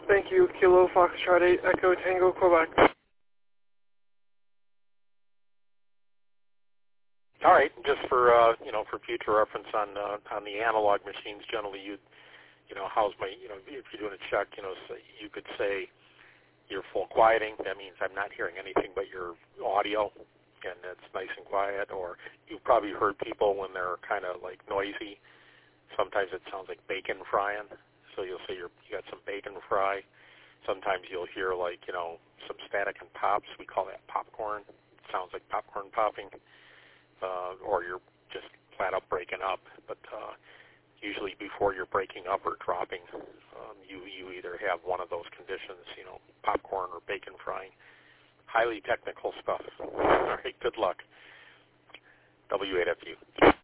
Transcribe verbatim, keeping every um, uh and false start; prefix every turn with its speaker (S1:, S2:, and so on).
S1: Thank you. Kilo Foxtrot eight Echo Tango Quebec.
S2: All right, just for uh, you know, for future reference on uh, on the analog machines, generally you you know, how's my you know, if you're doing a check, you know, so you could say you're full quieting. That means I'm not hearing anything but your audio, and it's nice and quiet. Or you've probably heard people when they're kind of like noisy. Sometimes it sounds like bacon frying. So you'll say you're, you got some bacon fry. Sometimes you'll hear like, you know, some static and pops. We call that popcorn. It sounds like popcorn popping. Uh, or you're just flat out breaking up. But uh, usually before you're breaking up or dropping, um, you, you either have one of those conditions, you know, popcorn or bacon frying. Highly technical stuff. All right, good luck. W eight F U.